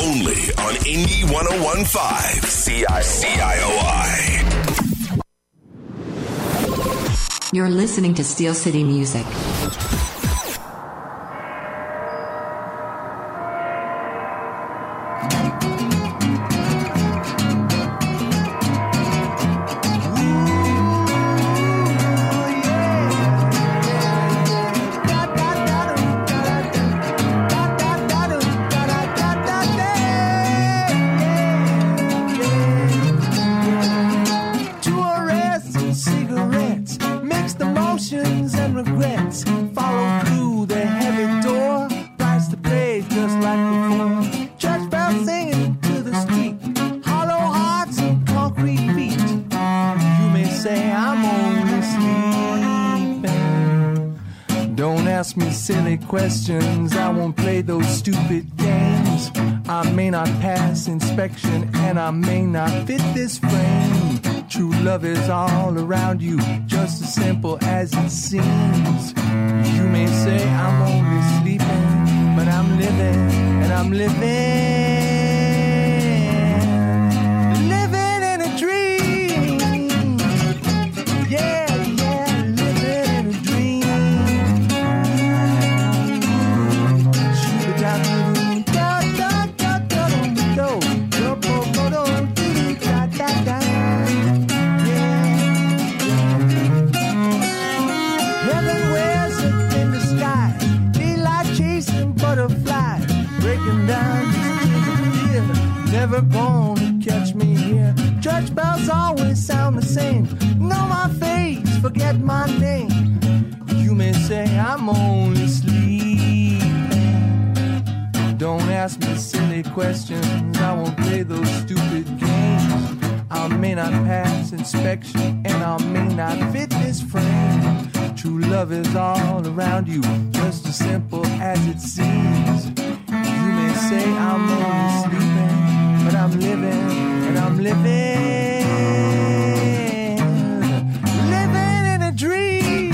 Only on Indie 101.5 CIOI. You're listening to Steel City Music. Questions, I won't play those stupid games. I may not pass inspection and I may not fit this frame. True love is all around you, just as simple as it seems. You may say I'm only sleeping, but I'm living and I'm living. Living in a dream. Yeah. Never gonna catch me here. Church bells always sound the same. Know my face, forget my name. You may say I'm only sleeping. Don't ask me silly questions, I won't play those stupid games. I may not pass inspection and I may not fit this frame. True love is all around you, just as simple as it seems. You may say I'm only sleeping, but I'm living and I'm living. Living in a dream.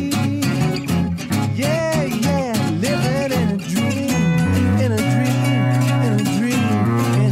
Yeah, living in a dream. In a dream, in a dream, in a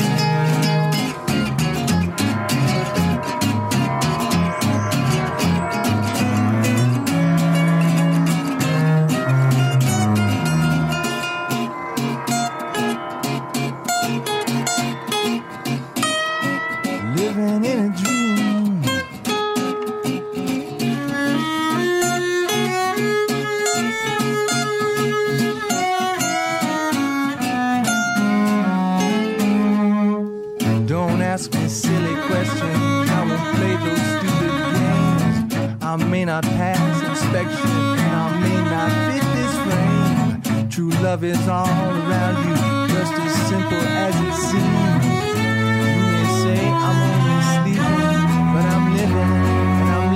not pass inspection and I may not fit this frame. True love is all around you, just as simple as it seems. You may say I'm only sleeping, but I'm living and I'm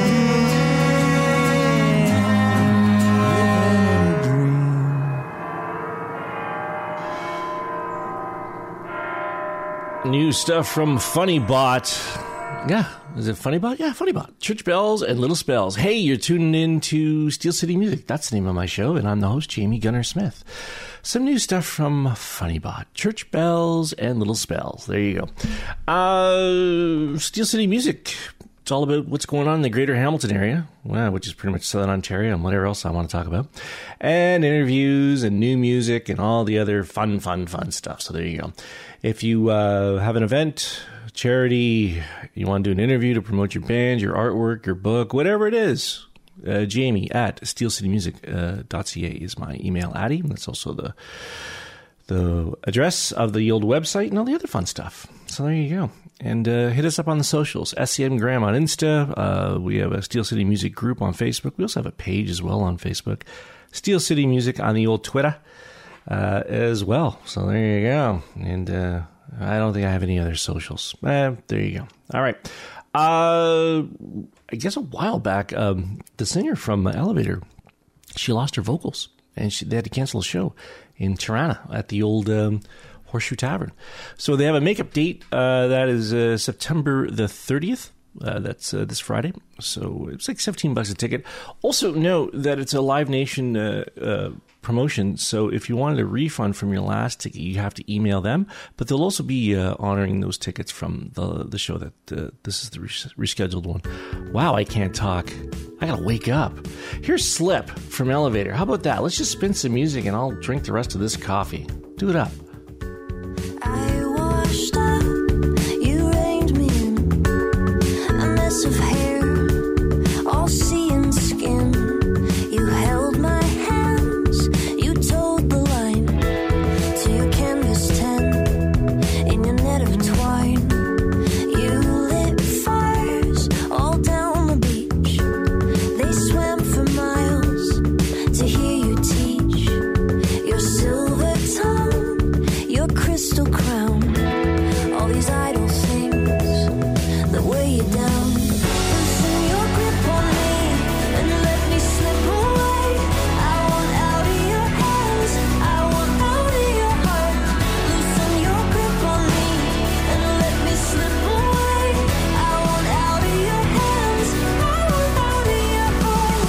living a dream. New stuff from Funnybot. Yeah. Is it Funnybot? Yeah, Funnybot. Church Bells and Little Spells. Hey, you're tuning in to Steel City Music. That's the name of my show, and I'm the host, Jamie Gunner Smith. Some new stuff from Funnybot. Church Bells and Little Spells. There you go. Steel City Music. It's all about what's going on in the greater Hamilton area, which is pretty much Southern Ontario and whatever else I want to talk about. And interviews and new music and all the other fun stuff. So there you go. If you have an event, charity, you want to do an interview to promote your band, your artwork, your book, whatever it is, Jamie at steelcitymusic.ca is my email addy. That's also the address of the old website and all the other fun stuff. So there you go. And hit us up on the socials. SCM Graham on Insta. We have a Steel City Music group on Facebook. We also have a page as well on Facebook. Steel City Music on the old Twitter as well. So there you go. And I don't think I have any other socials. There you go. All right. I guess a while back, the singer from Elevator, she lost her vocals, and they had to cancel a show in Tirana at the old Horseshoe Tavern. So they have a makeup date that is September the 30th. That's this Friday. So it's like $17 a ticket. Also note that it's a Live Nation promotion. So if you wanted a refund from your last ticket, you have to email them. But they'll also be honoring those tickets from the show that this is the rescheduled one. Wow, I can't talk. I gotta wake up. Here's Slip from Elevator. How about that? Let's just spin some music and I'll drink the rest of this coffee. Do it up. I washed up, you reined me in, a mess of hair, all seeing skin. You held my hands, you told the line to your canvas tent in your net of twine. You lit fires all down the beach. They swam for miles to hear you teach. Your silver tongue, your crystal crown, all these idle things that weigh you down. Loosen your grip on me and let me slip away. I want out of your hands, I want out of your heart. Loosen your grip on me and let me slip away. I want out of your hands, I want out of your heart.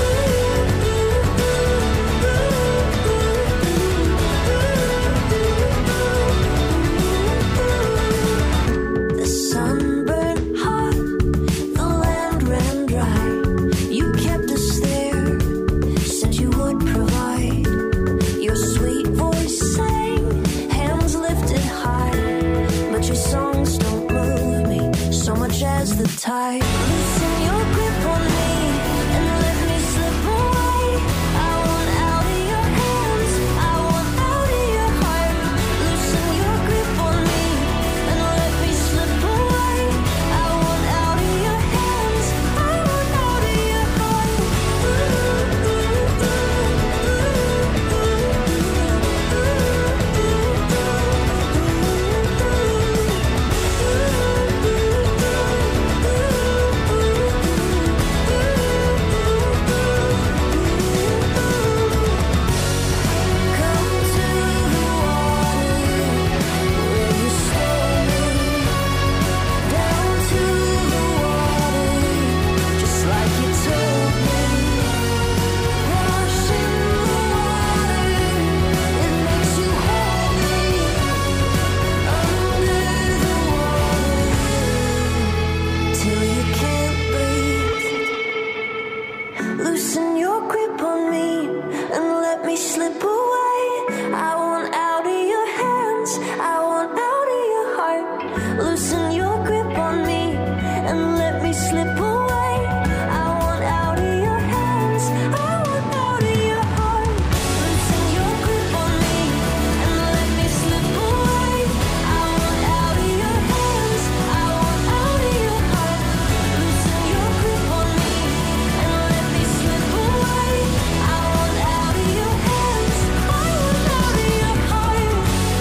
The sun burned hot, the land ran dry. You kept us there, said you would provide. Your sweet voice sang, hands lifted high. But your songs don't move me so much as the tide. Loosen your grip on me and let me slip away. I want out of your hands, I want out of your heart. Loosen your grip on me and let me slip away. I want out of your hands, I want out of your heart. Come to the water where you stole me, down to the water just like you told me. Wash in the water, it makes you hold me under the water till you can't breathe. Loosen your grip on me and let me slip away. I want out of your hands, I want out of your heart. Loosen your grip on me and let me slip away. I want out of your hands, I want out of your heart. Loosen your grip on me and let me slip away. I want out of your hands, I want out of your heart. Loosen your grip on me and let me slip away. I want out of your hands, I want out of your heart.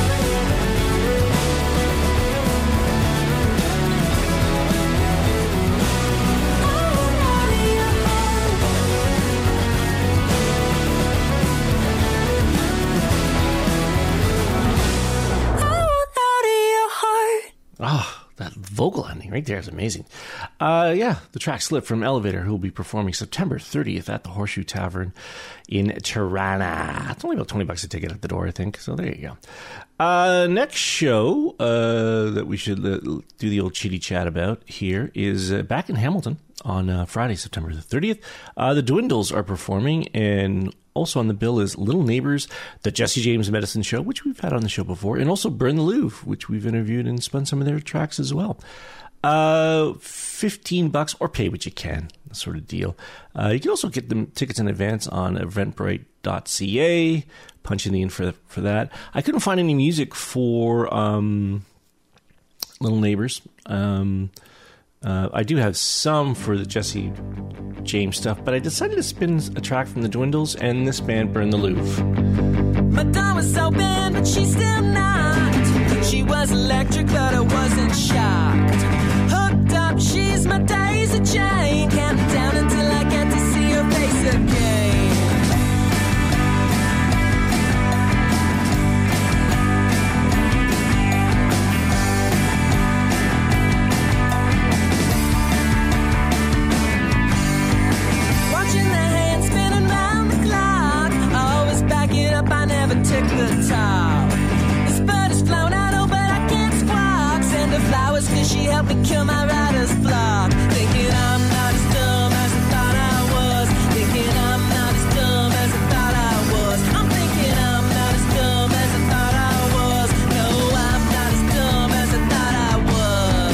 Oh, that vocal ending right there is amazing. Yeah, the track Slip from Elevator, who will be performing September 30th at the Horseshoe Tavern in Tirana. It's only about $20 a ticket at the door, I think. So there you go. Next show that we should do the old chitty chat about here is back in Hamilton on Friday, September the 30th. The Dwindles are performing, and also on the bill is Little Neighbors, the Jesse James Medicine Show, which we've had on the show before, and also Burn the Louvre, which we've interviewed and spun some of their tracks as well. $15 or pay what you can, sort of deal. You can also get the tickets in advance on eventbrite.ca. Punch in the info for that. I couldn't find any music for Little Neighbors. I do have some for the Jesse James stuff, but I decided to spin a track from the Dwindles and this band, Burn the Louvre. My door was open, but she still knocked. She was electric, but I wasn't shocked. Hooked up, she's my daisy chain. Counting down until I get to see her face again. Watching the hands spinning round the clock. Always back the top. This bird is flown out, oh, but I can't squawk. Send her flowers 'cause she helped me kill my writer's block. Thinking I'm not as dumb as I thought I was. Thinking I'm not as dumb as I thought I was. I'm thinking I'm not as dumb as I thought I was. No, I'm not as dumb as I thought I was.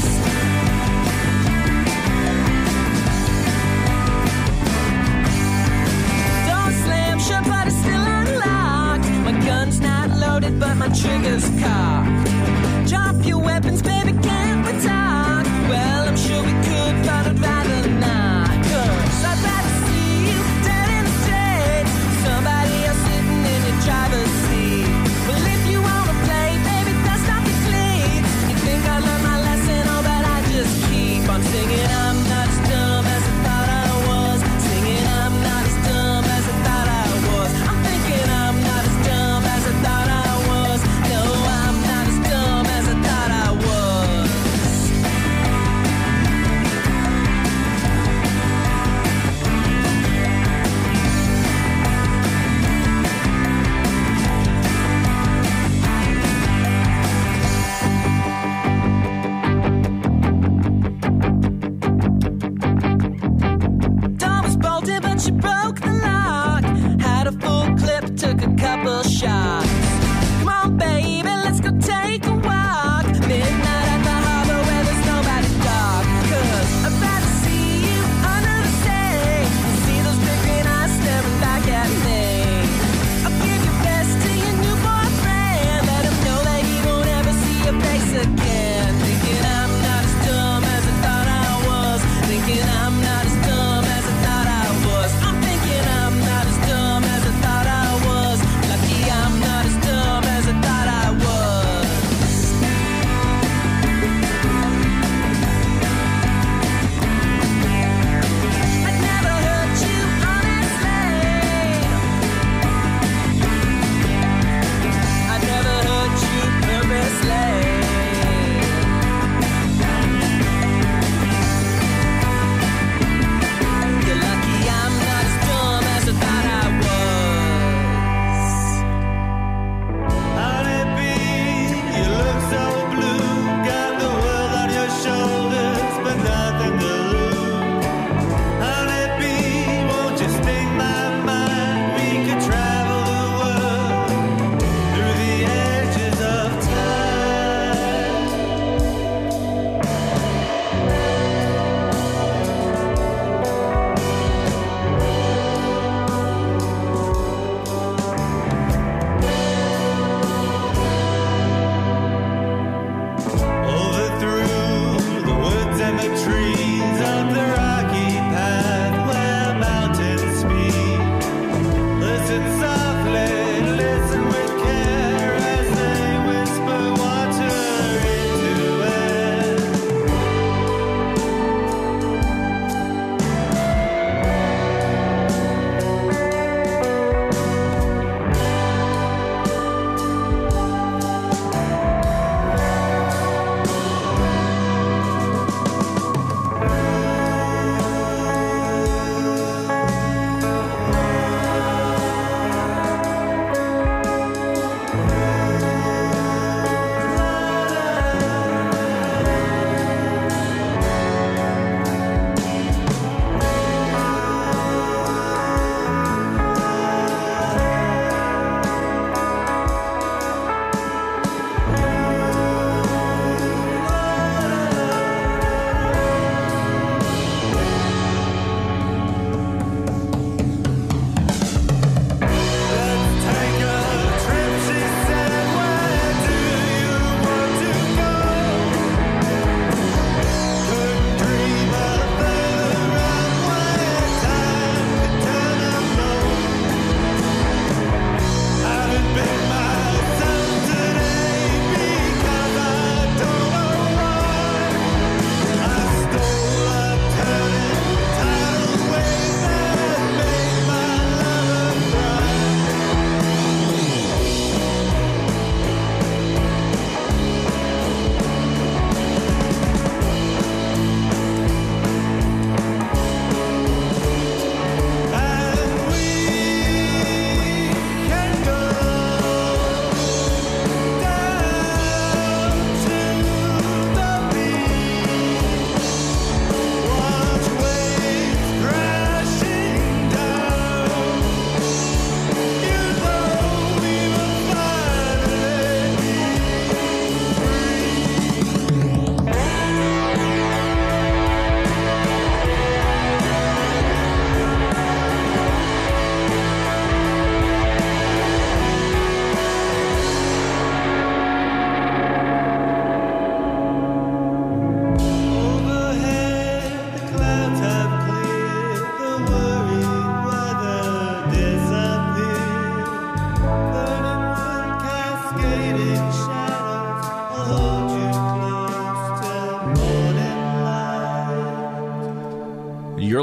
Door slam shut, but it's still unlocked. My gun's not loaded, but my trigger's cocked. Drop your weapons, baby, can't we talk? Well, I'm sure we could, but I'd rather not. 'Cause I'd rather see you dead in the streets, somebody else sitting in your driver's seat. Well, if you wanna play, baby, dust off your cleats. You think I learned my lesson, oh, but I just keep on singing. I'm not as dumb as I thought I was. Singing, I'm not as dumb as I thought I was. I'm thinking I'm not as dumb as I thought I was. No, I'm not as dumb as I thought I was. Door was bolted, but she broke the lock. Had a full clip, took a couple shots. Come on, baby, let's go take a walk. Midnight at the harbor where there's nobody dark. 'Cause I'd rather see you under the sea. See those big green eyes staring back at me. I'll give your best to your new boyfriend. Let him know that he won't ever see your face again. Thinking I'm not as dumb as I thought I was. Thinking I'm not as dumb as I thought I was. I'm thinking I'm not as dumb as I thought I was. Lucky I'm not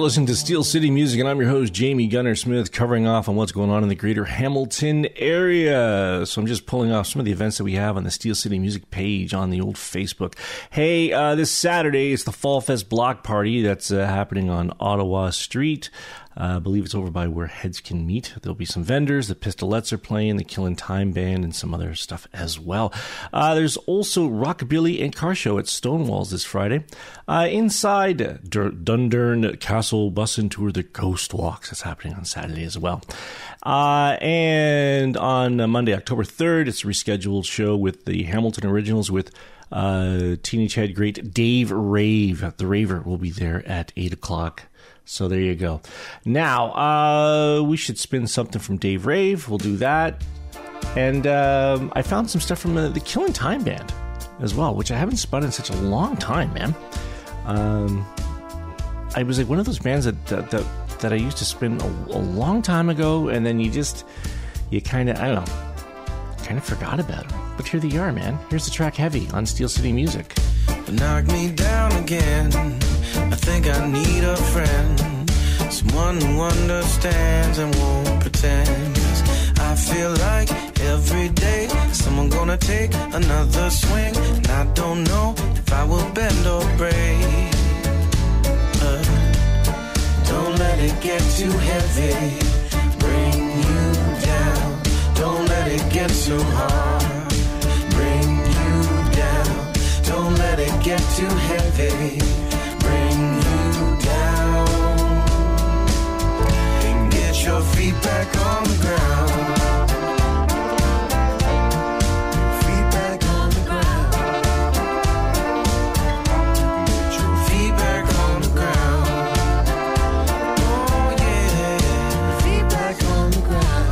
listening to Steel City Music, and I'm your host, Jamie Gunner Smith, covering off on what's going on in the greater Hamilton area. So I'm just pulling off some of the events that we have on the Steel City Music page on the old Facebook. Hey, this Saturday, it's the Fall Fest Block Party that's happening on Ottawa Street. I believe it's over by where heads can meet. There'll be some vendors. The Pistolets are playing, the Killin' Time Band, and some other stuff as well. There's also Rockabilly and Car Show at Stonewalls this Friday. Inside Dundurn Castle Bussin' Tour, the Ghost Walks. That's happening on Saturday as well. And on Monday, October 3rd, it's a rescheduled show with the Hamilton Originals with teenage head great Dave Rave. The Raver will be there at 8 o'clock. So there you go. Now, we should spin something from Dave Rave. We'll do that. And I found some stuff from the Killin' Time Band as well, which I haven't spun in such a long time, man. I was like one of those bands that I used to spin a long time ago, and then you kind of, I don't know, kind of forgot about them. But here they are, man. Here's the track Heavy on Steel City Music. Knock me down again. I think I need a friend, someone who understands and won't pretend. 'Cause I feel like every day someone gonna take another swing, and I don't know if I will bend or break. Don't let it get too heavy, bring you down. Don't let it get too hard, bring you down. Don't let it get too heavy, bring you down. And get your feet back on the ground. Feet back on the ground. Get your feet back on the ground. Oh yeah, feet back on the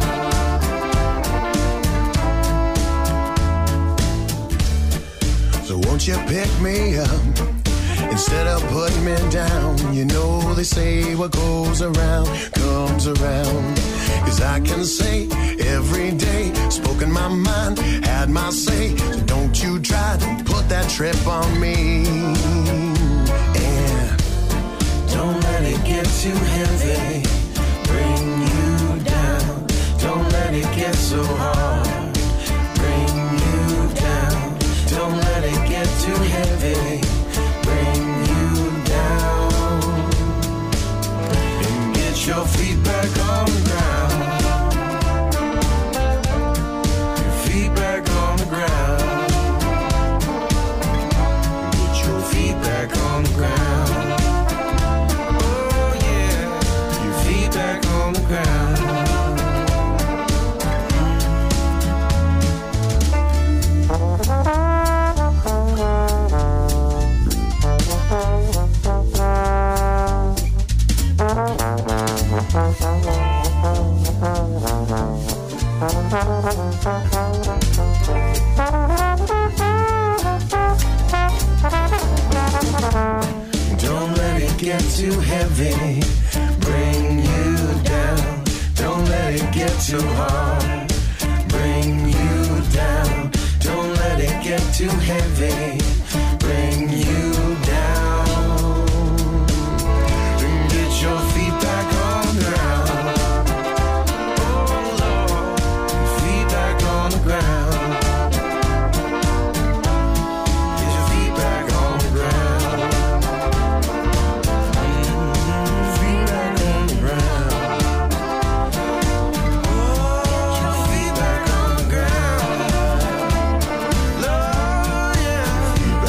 ground. So won't you pick me up instead of putting me down? You know they say what goes around comes around. 'Cause I can say every day, spoken my mind, had my say. So don't you try to put that trip on me. And don't let it get too heavy, bring you down. Don't let it get so hard, bring you down. Don't let it get too heavy, bring you down. And get your feet back on the ground. Your feet back on the ground. Get your feet back on the ground. Oh yeah, your feet back on the ground. Don't let it get too heavy, bring you down. Don't let it get too hard, bring you down. Don't let it get too heavy, bring you down. And get your feet back on the ground. Oh Lord, your feet back on the ground. Get your feet back on the ground. Feet back on the ground. Oh, your feet back on the ground. Lord, yeah.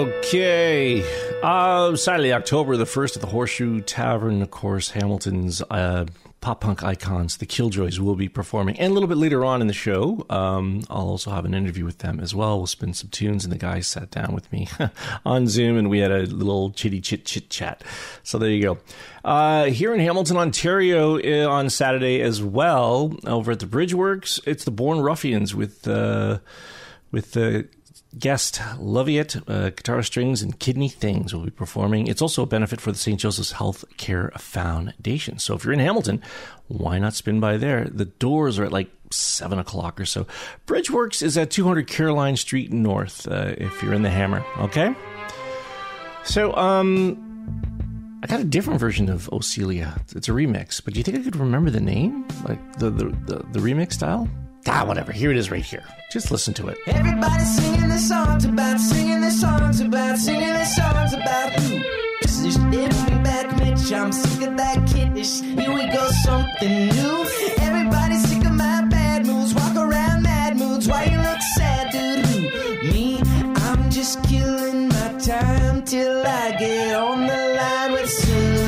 Okay. Saturday, October the 1st at the Horseshoe Tavern, of course, Hamilton's pop-punk icons, the Killjoys, will be performing. And a little bit later on in the show, I'll also have an interview with them as well. We'll spin some tunes, and the guys sat down with me on Zoom, and we had a little chit-chat. So there you go. Here in Hamilton, Ontario, on Saturday as well, over at the Bridgeworks, it's the Born Ruffians with the guest Loviet, Guitar Strings and Kidney Things will be performing. It's also a benefit for the St. Joseph's Health Care Foundation. So if you're in Hamilton, why not spin by there? The doors are at like 7 o'clock or so. Bridgeworks is at 200 Caroline Street North, if you're in the Hammer, okay? So, I got a different version of O Celia. It's a remix, but do you think I could remember the name? Like the remix style? Whatever. Here it is right here. Just listen to it. Everybody singing their songs about, singing their songs about, singing their songs about you. This is every back, Mitch. I'm sick of that kiddish. Here we go, something new. Everybody's sick of my bad moods. Walk around mad moods. Why you look sad, dude? Me, I'm just killing my time till I get on the line with Celia.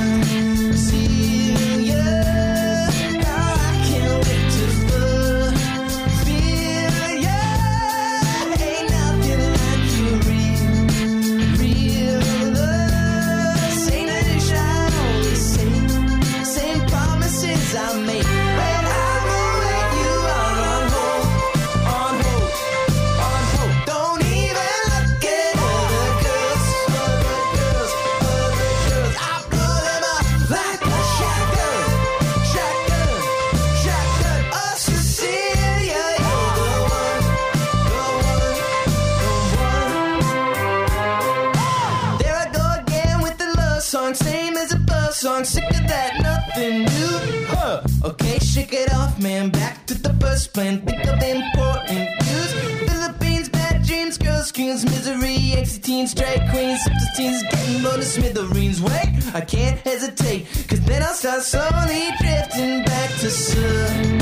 Sick of that, nothing new. Okay, shake it off, man. Back to the first plan. Think of important news. Philippines, bad dreams, girls, screams, misery, exit teens, drag queens, substitutes, getting blown to smithereens. Wait, I can't hesitate, cause then I'll start slowly drifting back to Celia.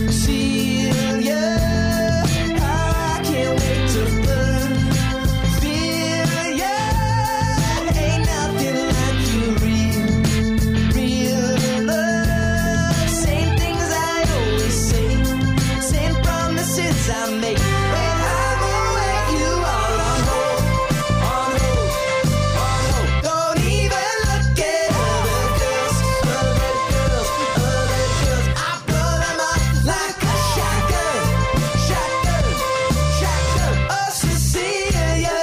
I can't wait to I make when I'm away, you are on hold, on hold. Don't even look at other girls. I blow them up like a shotgun. Oh, Cecilia,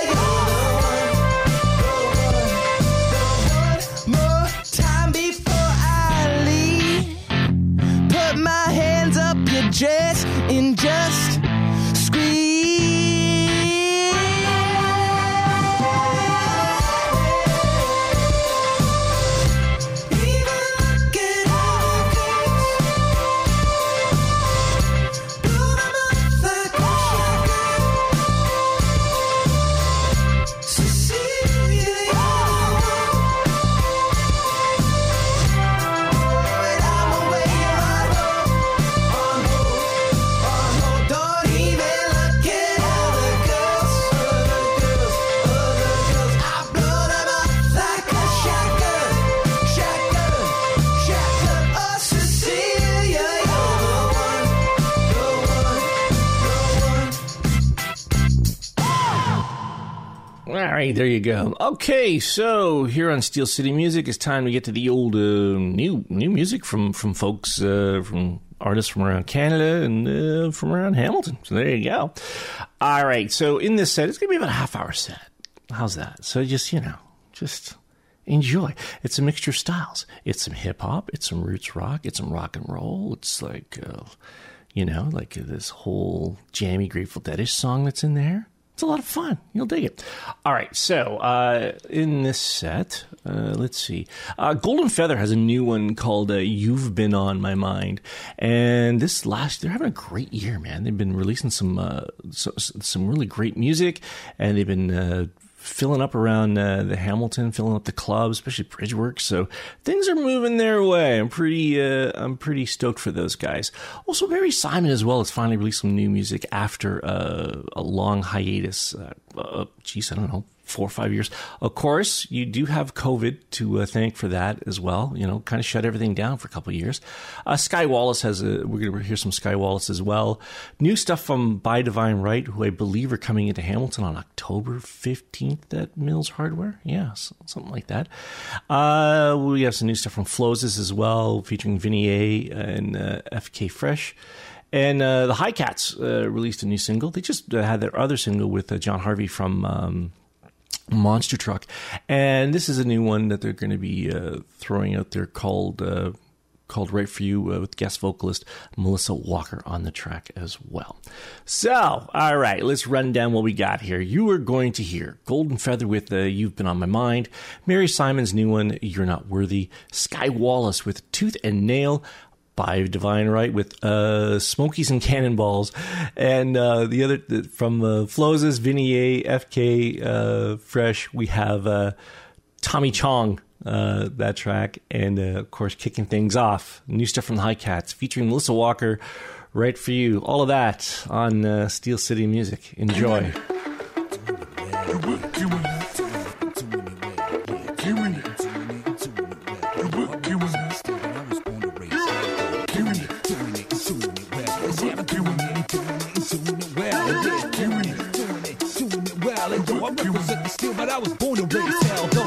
you're the one. More time before I leave. Put my hands up your dress and just there you go. Okay, so here on Steel City Music, it's time to get to the old new music from folks, from artists from around Canada and from around Hamilton. So there you go. All right, so in this set, it's going to be about a half-hour set. How's that? So just enjoy. It's a mixture of styles. It's some hip-hop, it's some roots rock, it's some rock and roll. It's like, like this whole jammy Grateful Dead-ish song that's in there. It's a lot of fun. You'll dig it. All right, so in this set, let's see. Golden Feather has a new one called You've Been On My Mind. And they're having a great year, man. They've been releasing some really great music, and they've been filling up around the Hamilton, filling up the clubs, especially Bridgeworks. So things are moving their way. I'm pretty stoked for those guys. Also, Mary Simon as well has finally released some new music after a long hiatus. I don't know, 4 or 5 years. Of course, you do have COVID to thank for that as well. Kind of shut everything down for a couple of years. Sky Wallace we're going to hear some Sky Wallace as well. New stuff from By Divine Right, who I believe are coming into Hamilton on October 15th at Mills Hardware. Yeah, something like that. We have some new stuff from Floses as well, featuring Vinny A and FK Fresh. And the High Cats released a new single. They just had their other single with John Harvey from Monster Truck. And this is a new one that they're going to be throwing out there called Right For You with guest vocalist Melissa Walker on the track as well. So, all right, let's run down what we got here. You are going to hear Golden Feather with You've Been On My Mind, Mary Simon's new one, You're Not Worthy, Sky Wallace with Tooth and Nail, By Divine Right with Smokies and Cannonballs, and the other from Floses, Vinny A, FK Fresh, we have Tommy Chong, that track, and of course kicking things off, new stuff from the High Cats featuring Melissa Walker, Right For You. All of that on Steel City Music. Enjoy. But I was born to raise hell. Doing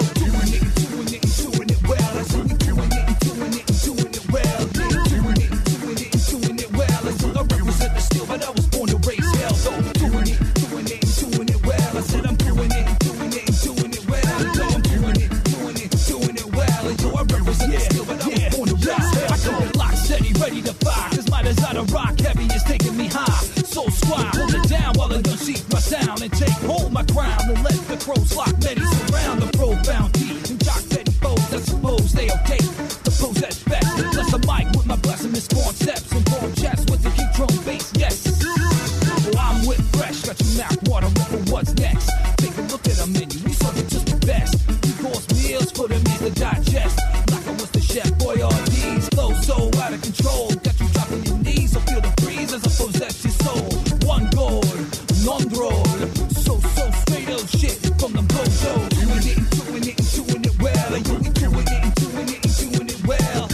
it well. I said we doing it well. Doing it well. I said I represent the steel, but I was born to raise hell. Doing it well. I said I'm doing it well. I'm doing it well. And yo, I represent the steel, but I was born to raise hell. I come in lock steady, ready to fire. Cause my desire to rock heavy is taking me high. So squad, hold it down while I unseat my sound and take hold my crown and let the crows lock many surround the profound deep and jock petty foes. I suppose they okay. The pose that's best. Bless the mic with my blasphemous concepts and born chats with the kick drum bass. Yes. Well, I'm with fresh. Got your mouth watering for what's next. Take a look at our menu. We serve it just the best. We course meals for the meals to digest. Like I was the chef, boy, all these flow so out of control. Got you dropping your knees, so feel the breeze as I possess your soul. One goal, non roll. So straight up shit from the bojo. Doing it well. And you be doing it well.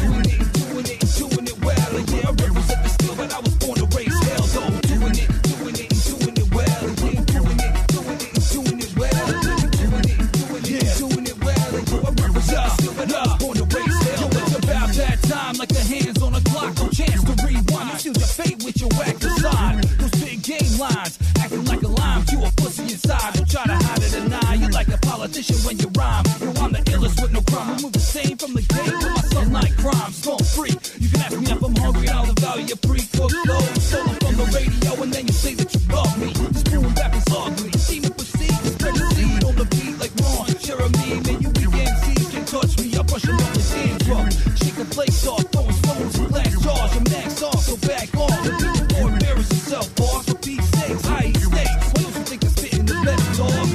Doing it well. And yeah, I represent the steel, but I was born to raise hell. So doing it well. And yeah, doing it well. Doing it well. And yo, I represent the steel, but I was born to raise hell. Yo, it's about that time, like the hands on a clock. No chance to rewind. You seal your fate with your act aside. Those big game lines, acting like a lime, you a pussy inside. Don't try to hide or deny. You like a politician when you rhyme. Yo, I'm the illest with no crime. I move the same from the gate to my sunlight crime. Storm free. You can ask me if I'm hungry and I'll devalue your pre-cooked load. Solo from the radio and then you say that you love me. This boom back is ugly. See me proceed to spread the seed on the beat like Ron Jeremy. Man, you weak MCs can touch me. I brush them on the dandruff. Shake the place off, throwing stones and glass jars. Your max off, so back off. The people more embarrass yourself, boss. For Pete's sakes, how you stay? Why don't you think I'm spitting the better, dog?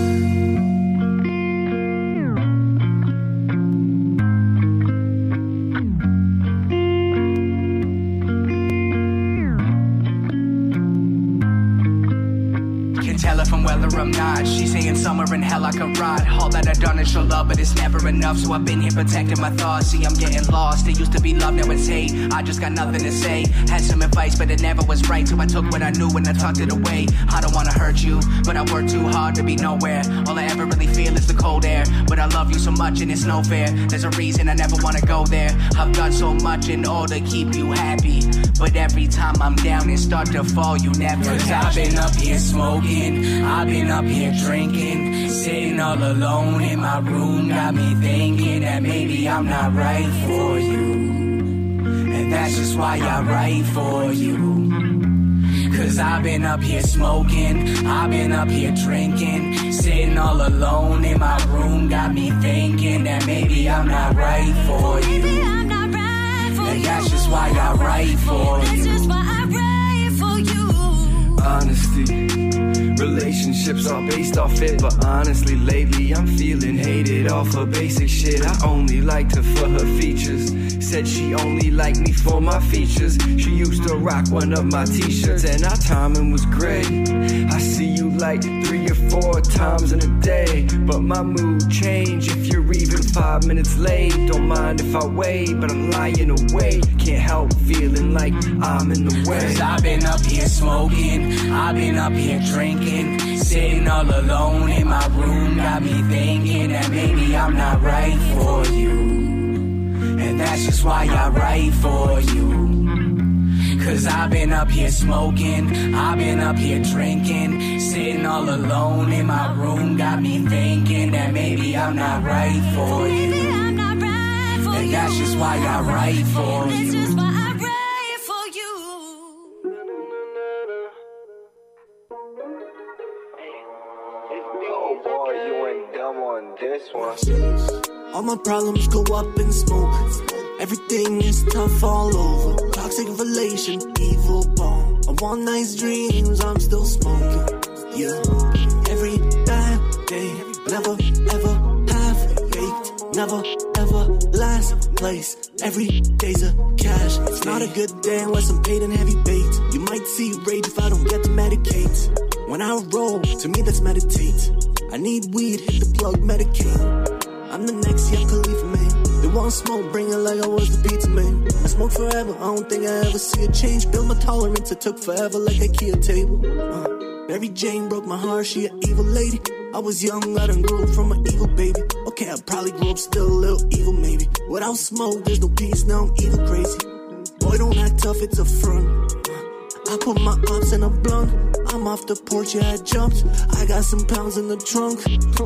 Tell her from well or I'm not. She's saying somewhere in hell I could ride. All that I've done is show love, but it's never enough. So I've been here protecting my thoughts. See, I'm getting lost. It used to be love, now it's hate. I just got nothing to say. Had some advice, but it never was right. So I took what I knew and I tucked it away. I don't wanna hurt you, but I work too hard to be nowhere. All I ever really feel is the cold air. But I love you so much and it's no fair. There's a reason I never wanna go there. I've done so much in order to keep you happy, but every time I'm down and start to fall, you never happy. I've been up here smoking, I've been up here drinking, sitting all alone in my room. Got me thinking that maybe I'm not right for you, and that's just why I write for you. Cause I've been up here smoking, I've been up here drinking, sitting all alone in my room. Got me thinking that maybe I'm not right for you, and that's just why I write for you. Honesty, relationships are based off it, but honestly lately I'm feeling hated off her basic shit. I only liked her for her features, said she only liked me for my features. She used to rock one of my t-shirts and our timing was great. I see you like like 3 or 4 times in a day. But my mood change if you're even 5 minutes late. Don't mind if I wait, but I'm lying awake. Can't help feeling like I'm in the way. Cause I've been up here smoking, I've been up here drinking, sitting all alone in my room. Got me thinking that maybe I'm not right for you, and that's just why I write for you. Cause I've been up here smoking, I've been up here drinking, sitting all alone in my room. Got me thinking that maybe I'm not right for you, and that's just why I write for you. All my problems go up in smoke. Everything is tough all over. Toxic relation, evil bomb. I want nice dreams, I'm still smoking. Yeah, every bad day, never ever half-baked, never ever last place. Every day's a cash. It's not a good day unless I'm paid and heavy baked. You might see rage if I don't get to medicate. When I roll, to me that's meditate. I need weed, hit the plug, medicate. I'm the next young Khalifa, man. They want smoke, bring it like I was the pizza man. I smoke forever, I don't think I ever see a change. Build my tolerance, it took forever like a IKEA table. Mary Jane broke my heart, she an evil lady. I was young, I done grew from an evil baby. Okay, I probably grew up still a little evil maybe. Without smoke, there's no peace, now I'm evil crazy. Boy, don't act tough, it's a front. I put my ups in a blunt. I'm off the porch, yeah, I jumped. I got some pounds in the trunk.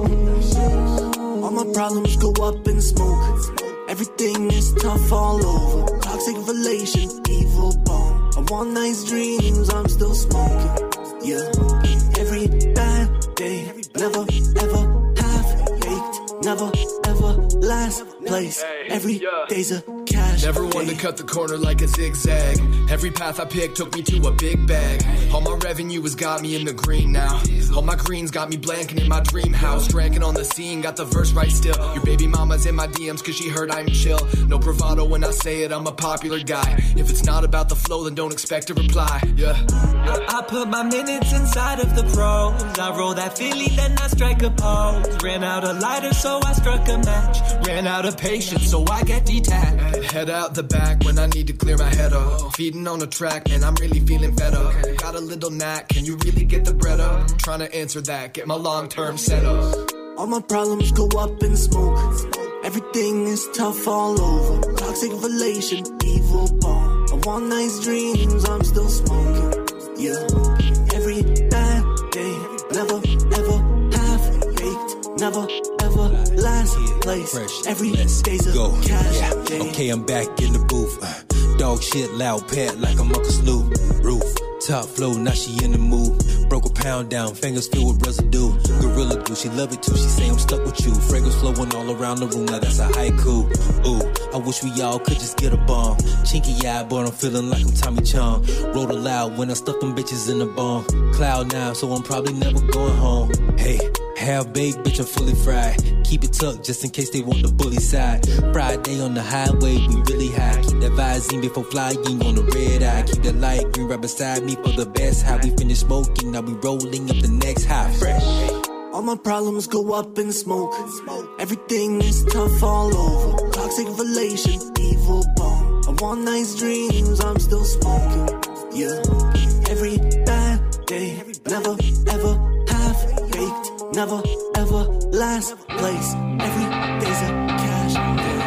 All my problems go up in smoke. Everything is tough all over. Toxic relation, evil bomb. I want nice dreams, I'm still smoking. Yeah, every bad day, never ever half-baked, never ever last place. Every day's a cash. Never one to cut the corner like a zigzag. Every path I picked took me to a big bag. All my revenue has got me in the green now. All my greens got me blanking in my dream house. Dranking on the scene, got the verse right still. Your baby mama's in my DMs cause she heard I'm chill. No bravado when I say it, I'm a popular guy. If it's not about the flow, then don't expect a reply. Yeah. I put my minutes inside of the pros. I roll that Philly, then I strike a pose. Ran out of lighter, so I struck a match. Ran out of patience, so I get detached. Head out the back when I need to clear my head up. Feeding on a track, and I'm really feeling fed up. Got a little knack, can you really get the bread up? Trying to answer that, get my long-term set up. All my problems go up in smoke. Everything is tough all over. Toxic relation, evil bomb. I want nice dreams, I'm still smoking. Yeah, every bad day, never ever half-baked, never ever last place. Every day's a cash day. Okay, I'm back in the booth. Dog shit, loud pet like I'm Uncle Snoop. Roof, top flow, now she in the mood. Broke a pound down, fingers filled with residue. Gorilla glue, she love it too, she say I'm stuck with you. Fragrance flowing all around the room, now that's a haiku. Ooh, I wish we all could just get a bomb. Chinky eye, but I'm feeling like I'm Tommy Chong. Rolled aloud when I stuffed them bitches in the bomb. Cloud 9, so I'm probably never going home. Hey, half baked, bitch, I'm fully fried. Keep it tucked just in case they want the bully side. Friday on the highway, we really high. Keep that Visine before flying on the red eye. Keep that light green right beside me for the best high. We finish smoking, now we rolling up the next high. Fresh. All my problems go up in smoke. Everything is tough all over. Toxic relation, evil bomb. I want nice dreams, I'm still smoking. Yeah, every bad day, never ever half-baked, never ever last place. Every day's a cash day.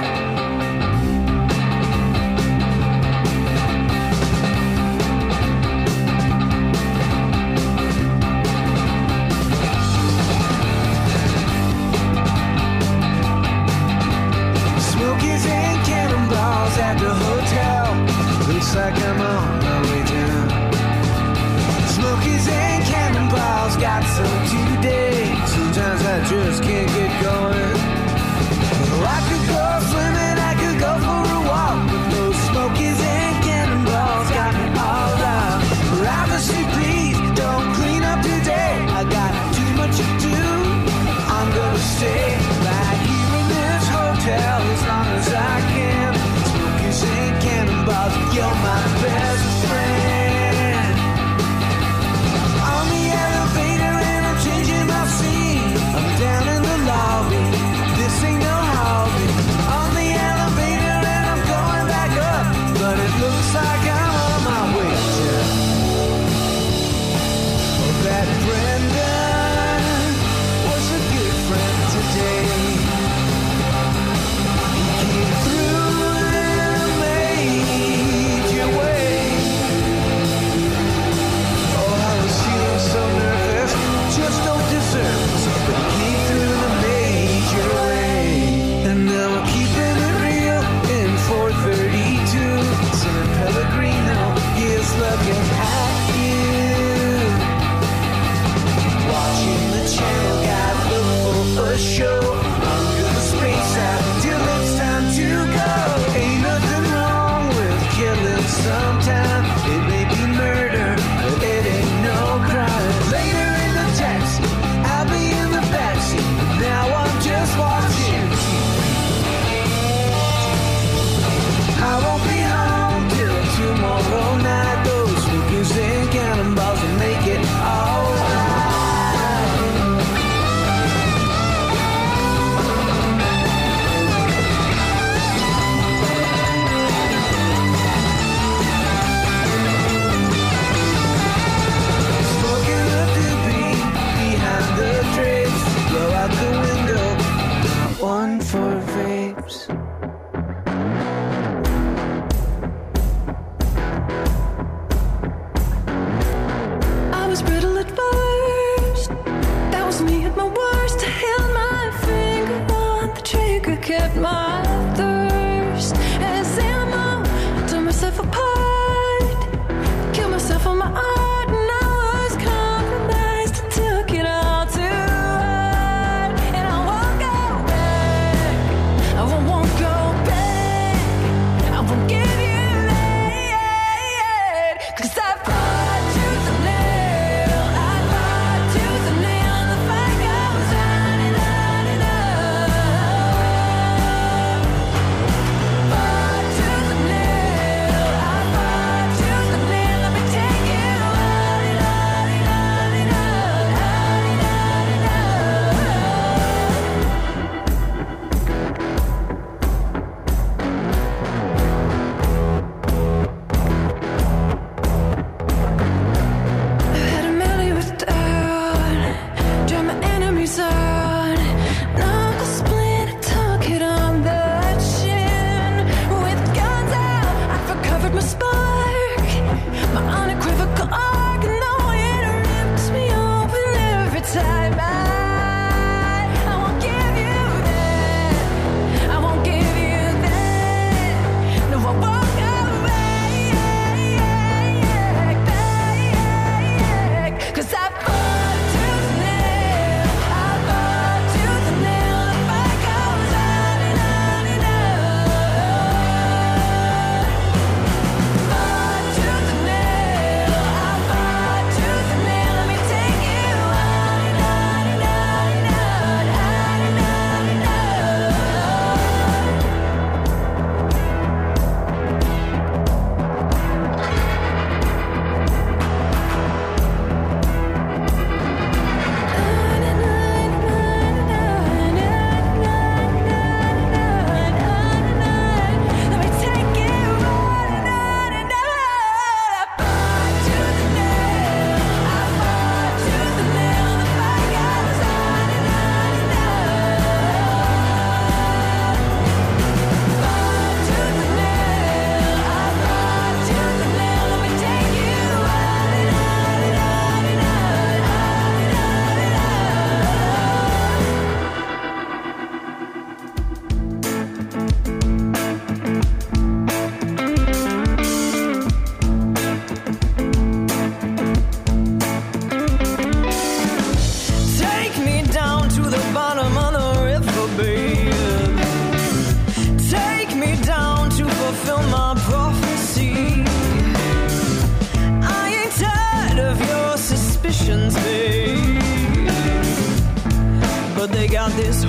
Smokies and cannonballs at the hotel. Looks like I'm on my way down. Smokies and cannonballs got some today. Sometimes I just can't get going. Oh, I could go swimming, I could go for a walk, but those smokies and cannonballs got me all out. Obviously, please don't clean up today. I got too much to do. I'm gonna stay right here in this hotel as long as I can. Smokies and cannonballs, you're my best friend. On the elevator and I'm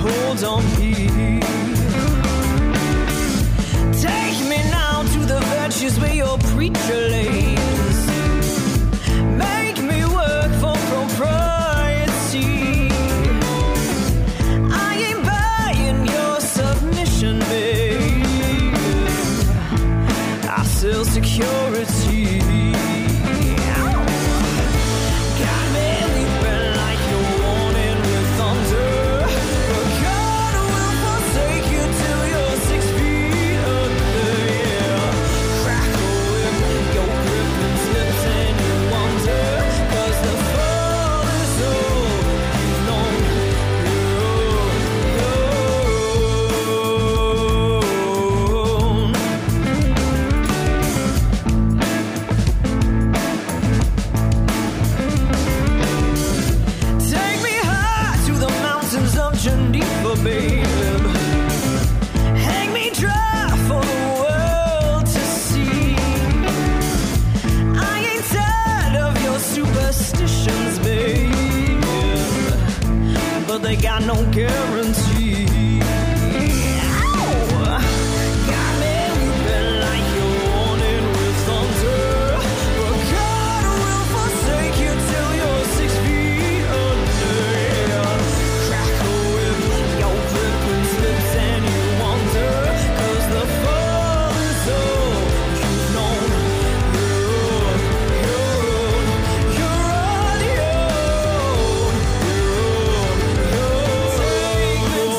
hold on here. Take me now to the virtues where your preacher lays. Make me work for propriety. I ain't buying your submission, babe. I sell security. Got me leaping like you're wanted with thunder. But God will forsake you till you're 6 feet under, yeah. Crack a whip, your grip and slips and you wonder. 'Cause the fall is all you've known. Take me high to the mountains of Geneva, babe. Hang me dry for the world to see. I ain't tired of your superstitions, babe, but they got no guarantee. Ow! Got me weeping like you're wanted with thunder. But God will forsake you till you're 6 feet under, yeah. Crack a whip, your grip and slips and you wonder. 'Cause the fall is all you've known. You're on your own. Take me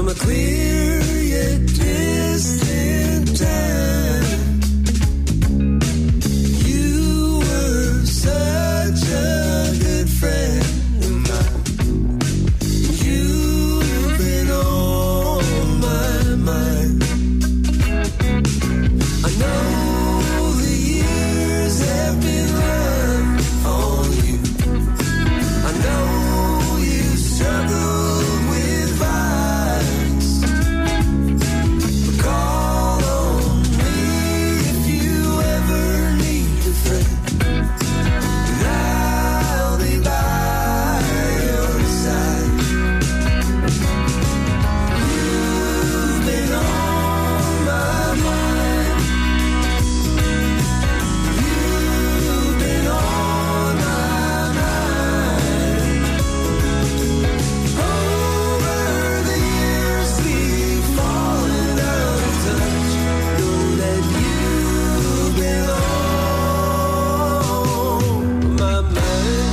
from a clear yet distant time. You were such a good friend of mine. You've been on my mind. I know the years have been rough on you. I know you struggled with vice. But call on me if you ever need a friend. And I'll be by your side. You've been on my mind. You've been on my mind. Over the years we've fallen out of touch. Know that you've been on my mind.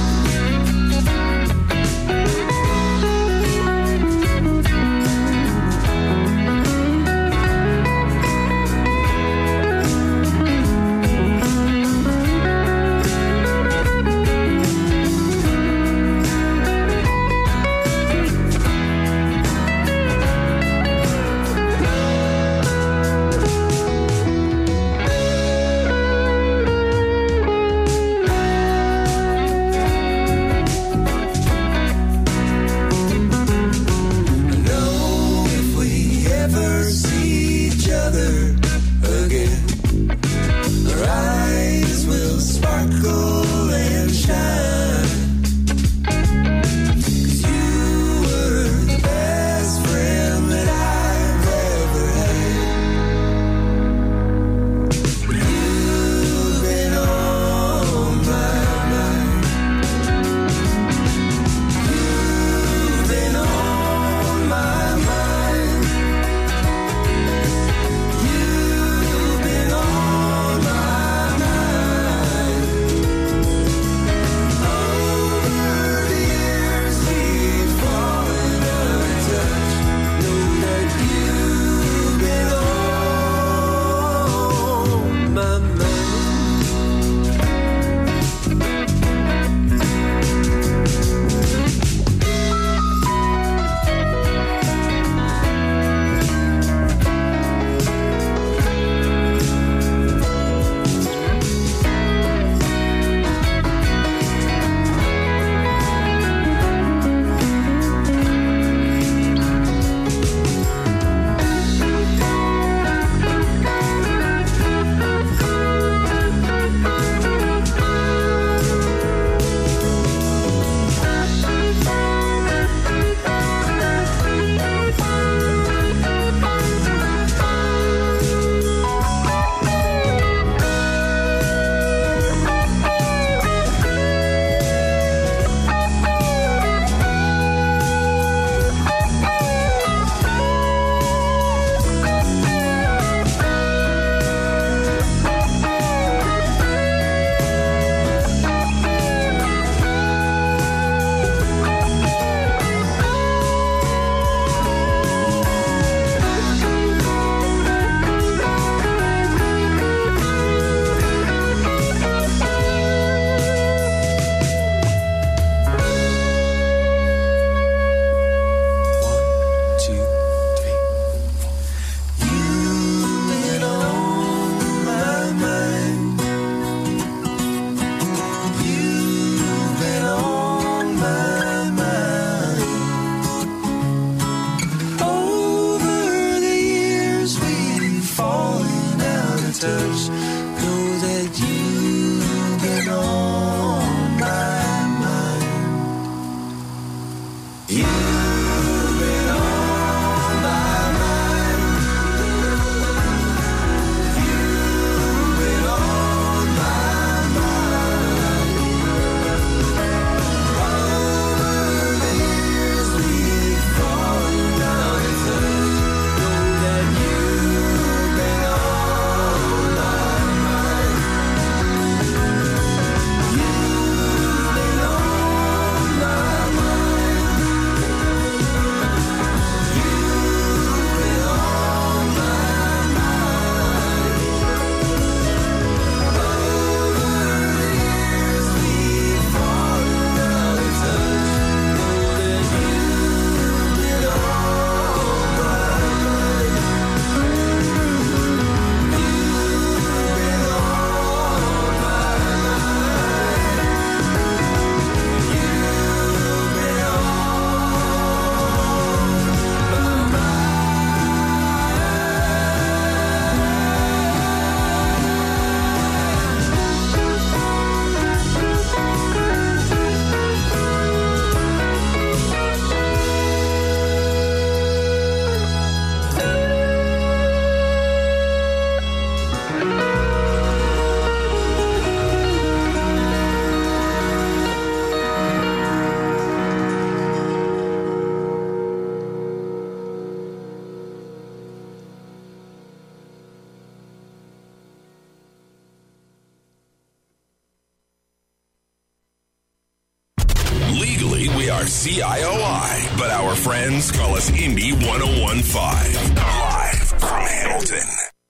I know if we ever see each other again, our eyes will sparkle and shine. 'Cause you were the best friend that I've ever had. You've been on my mind. You've been on my mind. You've been on my mind. Over the years we've fallen out of touch. Know that you've been on my mind. Touch, know that you've been on my mind. You've been on my mind. You've been on my mind. Over the years we've fallen out of touch. Know that you've been on my mind. are CIOI, but our friends call us Indie 101.5. Live from Hamilton.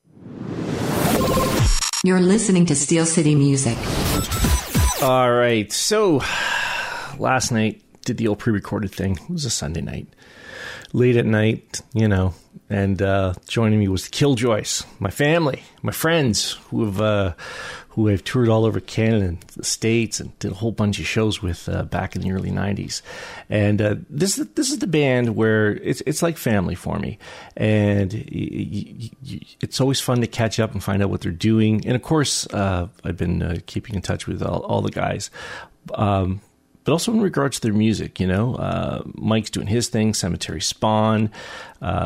You're listening to Steel City Music. All right. So last night, did the old pre-recorded thing. It was a Sunday night. Late at night, and joining me was Killjoys, my family, my friends who have toured all over Canada and the States and did a whole bunch of shows with back in the early 90s. And this is the band where it's like family for me. And it's always fun to catch up and find out what they're doing. And of course, I've been keeping in touch with all the guys. But also in regards to their music, Mike's doing his thing, Cemetery Spawn.